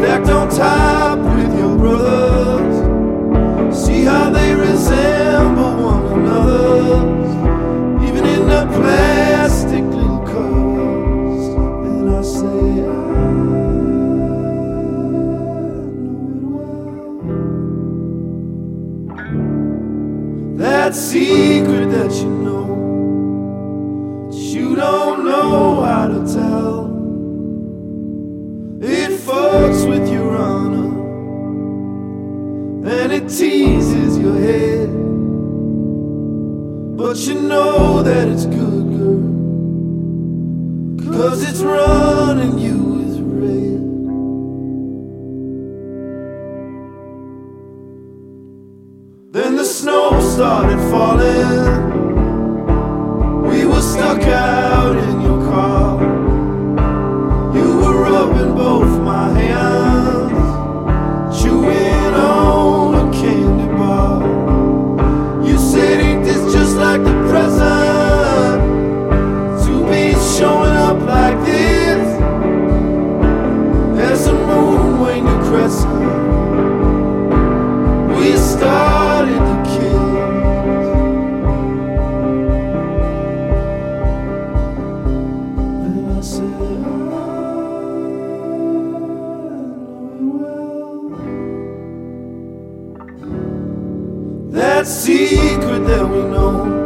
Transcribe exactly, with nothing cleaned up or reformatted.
stacked on top with your brothers. See how they resemble one another, even in the plastic little covers. And I say, I know it well. That secret that you know, that you don't know how to tell. It fucks with your honor, and it teases your head. But you know that it's good, girl, 'cause it's running you with red. Then the snow started falling. We were stuck out in your car. You were rubbing both my hands, chewing on a candy bar. You said, ain't this just like the present, to be showing up like this? As the moon waned to crescent, we started to kiss. And I said, that secret that we know,